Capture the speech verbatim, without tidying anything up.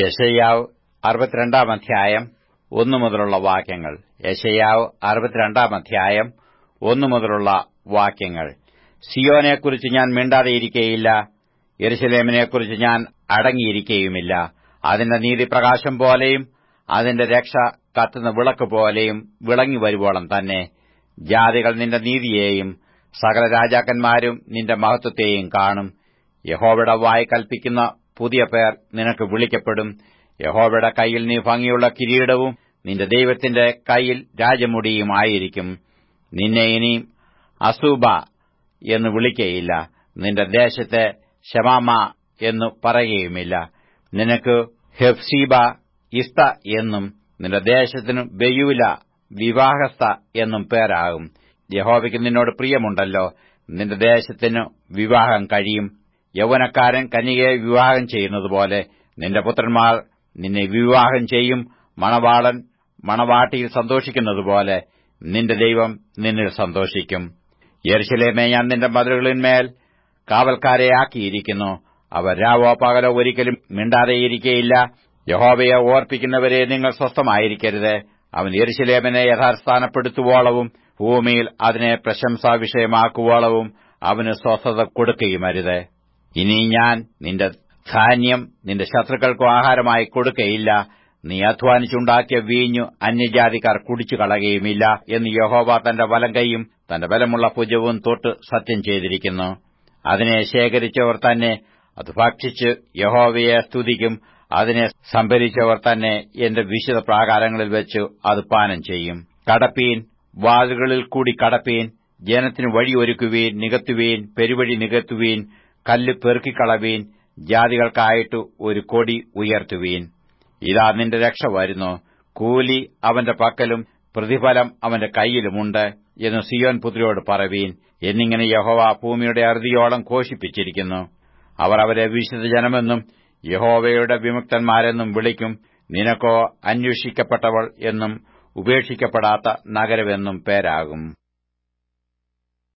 യെശയ്യാവ് അറുപത്തിരണ്ടാം അധ്യായം ഒന്നു മുതലുള്ള വാക്യങ്ങൾ. യെശയ്യാവ് അറുപത്തിരണ്ടാം അധ്യായം ഒന്നു മുതലുള്ള വാക്യങ്ങൾ. സിയോനെക്കുറിച്ച് ഞാൻ മിണ്ടാതെയിരിക്കയില്ല, യെരൂശലേമിനെക്കുറിച്ച് ഞാൻ അടങ്ങിയിരിക്കയുമില്ല. അതിന്റെ നീതി പ്രകാശം പോലെയും അതിന്റെ രക്ഷ കത്തുന്ന വിളക്ക് പോലെയും വിളങ്ങി വരുവോളം തന്നെ. ജാതികൾ നിന്റെ നീതിയെയും സകല രാജാക്കന്മാരും നിന്റെ മഹത്വത്തെയും കാണും. യഹോവയുടെ വായ് കൽപ്പിക്കുന്ന പുതിയ പേർ നിനക്ക് വിളിക്കപ്പെടും. യഹോവയുടെ കയ്യിൽ നീ ഭംഗിയുള്ള കിരീടവും നിന്റെ ദൈവത്തിന്റെ കയ്യിൽ രാജമുടിയും ആയിരിക്കും. നിന്നെ ഇനി അസൂബ എന്ന് വിളിക്കയില്ല, നിന്റെ ദേശത്തെ ശമാമ എന്നു പറയുകയുമില്ല. നിനക്ക് ഹെഫ്സീബ ഇസ്ത എന്നും നിന്റെ ദേശത്തിനു ബെയൂല വിവാഹസ്ഥ എന്നും പേരാകും. യഹോവയ്ക്ക് നിന്നോട് പ്രിയമുണ്ടല്ലോ, നിന്റെ ദേശത്തിനു വിവാഹം കഴിയും. യൗവനക്കാരൻ കന്യകയെ വിവാഹം ചെയ്യുന്നതുപോലെ നിന്റെ പുത്രന്മാർ നിന്നെ വിവാഹം ചെയ്യും. മണവാളൻ മണവാട്ടിയിൽ സന്തോഷിക്കുന്നതുപോലെ നിന്റെ ദൈവം നിന്നിൽ സന്തോഷിക്കും. യെരൂശലേമേ, ഞാൻ നിന്റെ മതിലുകളിന്മേൽ കാവൽക്കാരെ ആക്കിയിരിക്കുന്നു. അവർ രാവോ പകലോ ഒരിക്കലും മിണ്ടാതെയിരിക്കയില്ല. യഹോവയെ ഓർപ്പിക്കുന്നവരെ നിങ്ങൾ സ്വസ്ഥമായിരിക്കരുത്. അവൻ യെരൂശലേമിനെ യഥാസ്ഥാനപ്പെടുത്തുവോളവും ഭൂമിയിൽ അതിനെ പ്രശംസാ വിഷയമാക്കുവോളവും അവന് സ്വസ്ഥത കൊടുക്കുകയുമരുത്. ഇനി ഞാൻ നിന്റെ ധാന്യം നിന്റെ ശത്രുക്കൾക്കു ആഹാരമായി കൊടുക്കയില്ല. നീ അധ്വാനിച്ചുണ്ടാക്കിയ വീഞ്ഞു അന്യജാതിക്കാർ കുടിച്ചു കളയുകയുമില്ല എന്ന് യഹോവ തന്റെ വലങ്കൈയും തന്റെ ബലമുള്ള ഭുജവും തൊട്ട് സത്യം ചെയ്തിരിക്കുന്നു. അതിനെ ശേഖരിച്ചവർ തന്നെ അത് ഭക്ഷിച്ച് യഹോവയെ സ്തുതിക്കും. അതിനെ സംഭരിച്ചവർ തന്നെ എന്റെ വിശുദ്ധ പ്രാകാരങ്ങളിൽ വെച്ച് അത് പാനം ചെയ്യും. കടപ്പീൻ, വാതിലുകളിൽ കൂടി കടപ്പീൻ, ജനത്തിനു വഴിയൊരുക്കുവീൻ, നികത്തുവീൻ, പെരുവഴി നികത്തുവീൻ, കല്ല് പെറുക്കിക്കളവീൻ, ജാതികൾക്കായിട്ട് ഒരു കൊടി ഉയർത്തുവീൻ. ഇതാ നിന്റെ രക്ഷ വരുന്നു, കൂലി അവന്റെ പക്കലും പ്രതിഫലം അവന്റെ കൈയിലുമുണ്ട് എന്ന് സിയോൻ പുത്രിയോട് പറവീൻ എന്നിങ്ങനെ യഹോവ ഭൂമിയുടെ അറുതിയോളം ഘോഷിപ്പിച്ചിരിക്കുന്നു. അവർ അവരെ വിശുദ്ധ ജനമെന്നും യഹോവയുടെ വിമുക്തന്മാരെന്നും വിളിക്കും. നിനക്കോ അന്വേഷിക്കപ്പെട്ടവൾ എന്നും ഉപേക്ഷിക്കപ്പെടാത്ത നഗരമെന്നും പേരാകും.